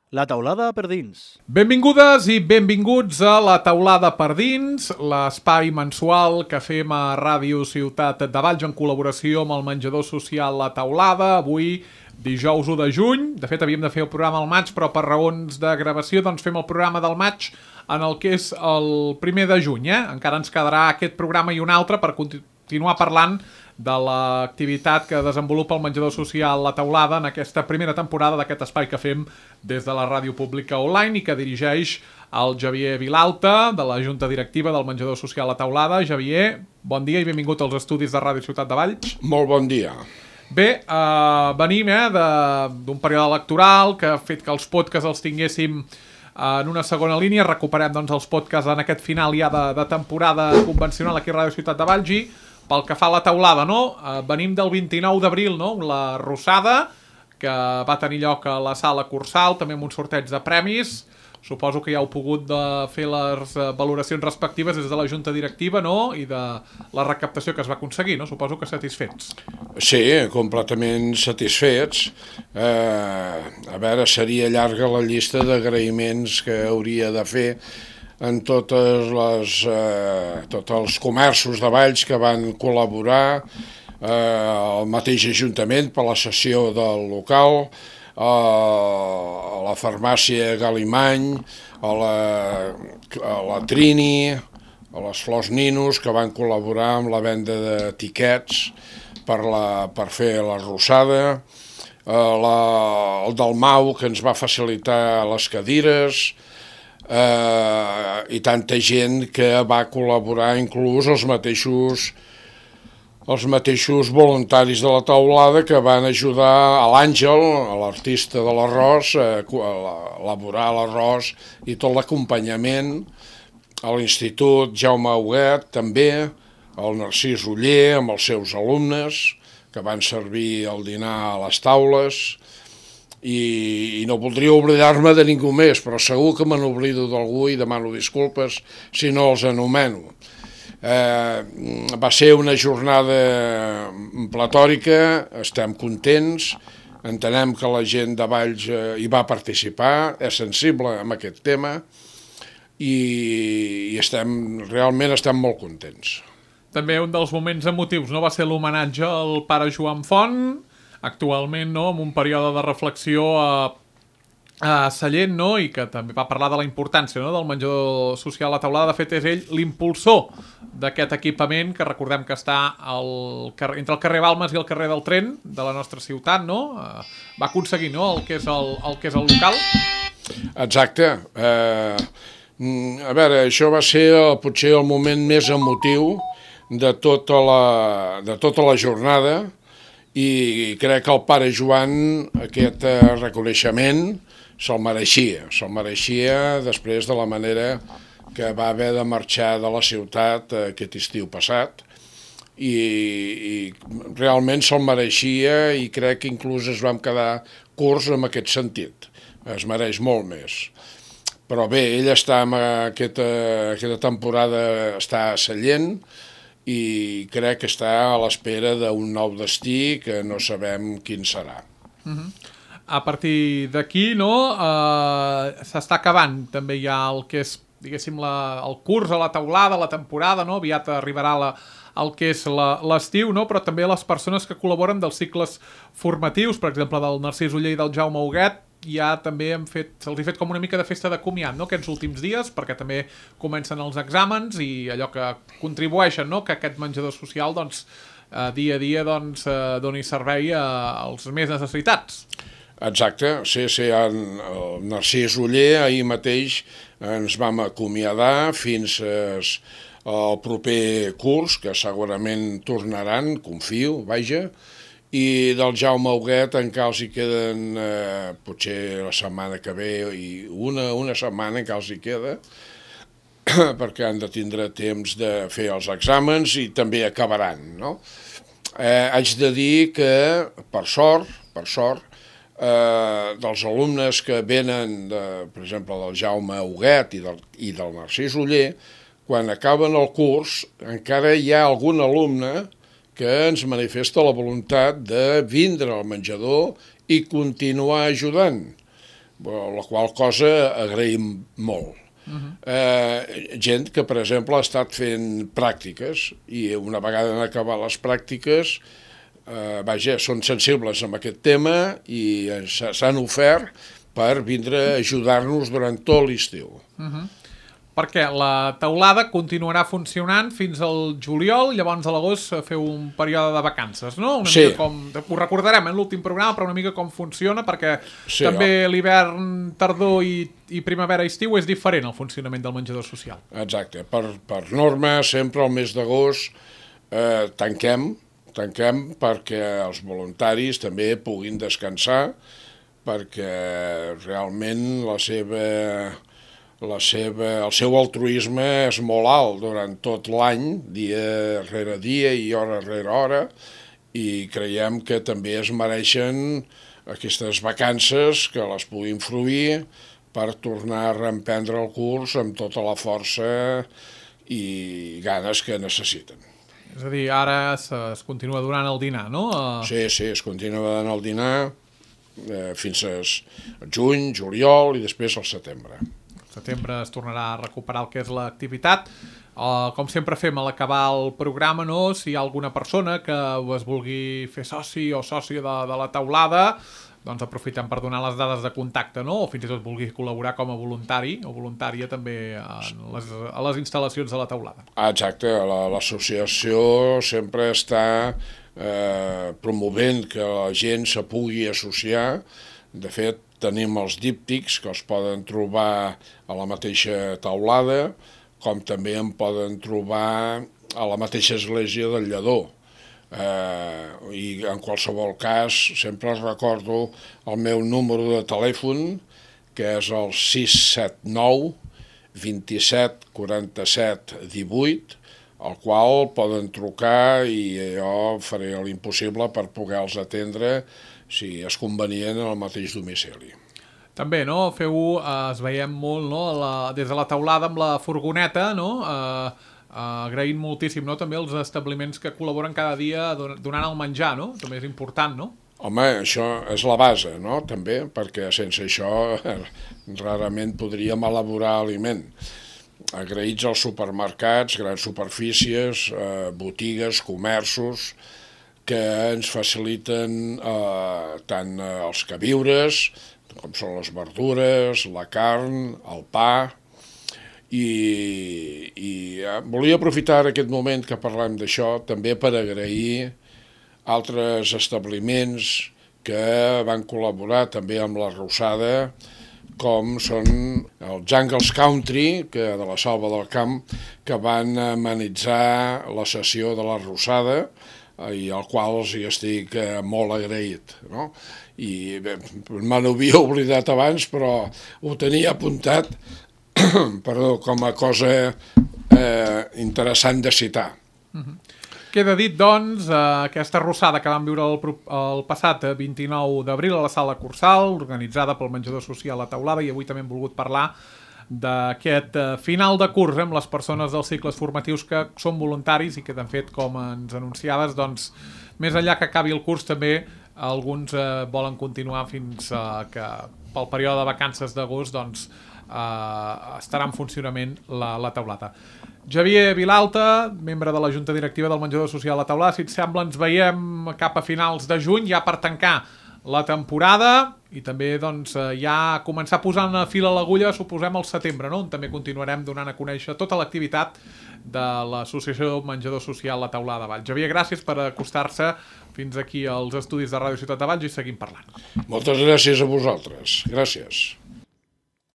La taulada per dins. Benvingudes i benvinguts a La taulada per dins, l'espai mensual que fem a Ràdio Ciutat de Valls en col·laboració amb el menjador social La Taulada. Avui, dijous 1 de juny, de fet havíem de fer el programa al maig, però per raons de gravació doncs fem el programa del maig en el que és el 1 de juny. Encara ens quedarà aquest programa i un altre per continuar parlant de l'activitat que desenvolupa el menjador social La Taulada en aquesta primera temporada d'aquest espai que fem des de la ràdio pública online i que dirigeix el Javier Vilalta, de la Junta Directiva del menjador social La Taulada. Javier, bon dia i benvingut als estudis de Ràdio Ciutat de Valls. Molt bon dia. Bé, venim d'un període electoral que ha fet que els podcasts els tinguéssim en una segona línia. Recuperem doncs, els podcasts en aquest final ja de temporada convencional aquí a Ràdio Ciutat de Valls i pel que fa a La Taulada, no? Venim del 29 d'abril, no? La Rossada, que va tenir lloc a la Sala Cursal, també amb un sorteig de premis. Suposo que ja heu pogut fer les valoracions respectives des de la Junta Directiva, no? I de la recaptació que es va aconseguir, no? Suposo que satisfets. Sí, completament satisfets. A veure, seria llarga la llista d'agraïments que hauria de fer en tots els comerços de Valls que van col·laborar, el mateix Ajuntament per la cessió del local, a la farmàcia Galimany, a la Trini, a les Flors Ninos, que van col·laborar amb la venda de tiquets per fer la Rossada, el Dalmau, que ens va facilitar les cadires, i tanta gent que va col·laborar, inclús els mateixos voluntaris de la taulada que van ajudar a l'Àngel, a l'artista de l'arròs, a elaborar l'arròs i tot l'acompanyament, a l'Institut Jaume Huguet també, al Narcís Oller amb els seus alumnes que van servir el dinar a les taules. I no voldria oblidar-me de ningú més, però segur que me n'oblido d'algú i demano disculpes si no els anomeno. Va ser una jornada pletòrica, estem contents, entenem que la gent de Valls hi va participar, és sensible amb aquest tema i realment estem molt contents. També un dels moments emotius, no? Va ser l'homenatge al pare Joan Font, actualment, no, amb un període de reflexió a Sallent, no, i que també va parlar de la importància, no, del menjador social La Taulada. De fet, és ell l'impulsor d'aquest equipament, que recordem que està entre el carrer Balmes i el carrer del Tren de la nostra ciutat, no? Va aconseguir, no, el que és el local. Exacte. A veure, això va ser potser el moment més emotiu de tota la jornada, i crec que el pare Joan aquest reconeixement se'l mereixia després de la manera que va haver de marxar de la ciutat aquest estiu passat i realment se'l mereixia i crec que inclús ens vam quedar curts en aquest sentit, es mereix molt més. Però bé, ell està en aquesta temporada està a Sallent i crec que està a l'espera d'un nou destí que no sabem quin serà. A partir d'aquí, no, s'està acabant també ja el que és, diguéssim, el curs a La Taulada, la temporada, no? Aviat arribarà el que és l'estiu, no? Però també les persones que col·laboren dels cicles formatius, per exemple, del Narcís Oller i del Jaume Huguet, ja també se'ls ha fet com una mica de festa de comiat, no?, aquests últims dies, perquè també comencen els exàmens i allò que contribueixen, no?, que aquest menjador social, doncs, dia a dia, doncs, doni servei als més necessitats. Exacte, sí, el Narcís Oller ahir mateix ens vam acomiadar fins al proper curs, que segurament tornaran, confio, vaja, i del Jaume Huguet encara els hi queden potser la setmana que ve i una setmana encara els hi queda perquè han de tindre temps de fer els exàmens i també acabaran, no? Haig de dir que per sort dels alumnes que venen per exemple del Jaume Huguet i del Narcís Oller, quan acaben el curs encara hi ha algun alumne que ens manifesta la voluntat de vindre al menjador i continuar ajudant. la qual cosa agraïm molt. Gent que, per exemple, ha estat fent pràctiques i una vegada en acabar les pràctiques, són sensibles amb aquest tema i s'han ofert per vindre a ajudar-nos durant tot l'estiu. Perquè la teulada continuarà funcionant fins al juliol, llavors a l'agost feu un període de vacances, no? Ho recordarem en l'últim programa, però una mica com funciona, perquè també l'hivern, tardor i primavera i estiu és diferent el funcionament del menjador social. Exacte. Per norma, sempre al mes d'agost tanquem perquè els voluntaris també puguin descansar, perquè realment el seu altruisme és molt alt durant tot l'any, dia rere dia i hora rere hora, i creiem que també es mereixen aquestes vacances que les puguin fruir per tornar a reemprendre el curs amb tota la força i ganes que necessiten. És a dir, ara es continua donant el dinar, no? Sí, es continua donant el dinar fins a juny, juliol i després al setembre. Al setembre es tornarà a recuperar el que és l'activitat. Com sempre fem a l'acabar el programa, no? Si hi ha alguna persona que es vulgui fer soci o sòcia de la teulada, doncs aprofitem per donar les dades de contacte, no? O fins i tot vulgui col·laborar com a voluntari o voluntària també a les instal·lacions de la teulada. Exacte, l'associació sempre està promovent que la gent se pugui associar. De fet, tenim els díptics que els poden trobar a la mateixa teulada, com també en poden trobar a la mateixa església del Lledó. I en qualsevol cas sempre recordo el meu número de telèfon, que és el 679 27 47 18, al qual poden trucar i jo faré l'impossible per poder-los atendre si és convenient en el mateix domicili. També, no? Es veiem molt, no? Des de la teulada amb la furgoneta, no? Agraint moltíssim, no? També els establiments que col·laboren cada dia donant el menjar, no? També és important, no? Home, això és la base, no? També, perquè sense això rarament podríem elaborar aliment. Agraïts als supermercats, grans superfícies, botigues, comerços, que ens faciliten tant els queviures, com són les verdures, la carn, el pa, i volia aprofitar aquest moment que parlem d'això també per agrair altres establiments que van col·laborar també amb la Rosada, com són el Jungles Country, de la Selva del Camp, que van amenitzar la sessió de la Rosada, i al qual els hi estic molt agraït, no? I me n'havia oblidat abans, però ho tenia apuntat com a cosa interessant de citar. Queda dit, doncs, aquesta arrossada que vam viure el passat 29 d'abril a la Sala Cursal, organitzada pel menjador social La Teulada, i avui també hem volgut parlar d'aquest final de curs amb les persones dels cicles formatius que són voluntaris i que, de fet, com ens anunciaves, doncs, més enllà que acabi el curs, també alguns volen continuar fins que pel període de vacances d'agost doncs, estarà en funcionament la teulada. Javier Vilalta, membre de la Junta Directiva del Menjador Social La Teulada, si et sembla ens veiem cap a finals de juny ja per tancar la temporada i també doncs, ja començar a posar una fil a l'agulla, suposem, al setembre, no? On també continuarem donant a conèixer tota l'activitat de l'Associació Menjador Social La Teulada de Valls. Javier, gràcies per acostar-se fins aquí als estudis de Ràdio Ciutat de Valls i seguim parlant. Moltes gràcies a vosaltres. Gràcies.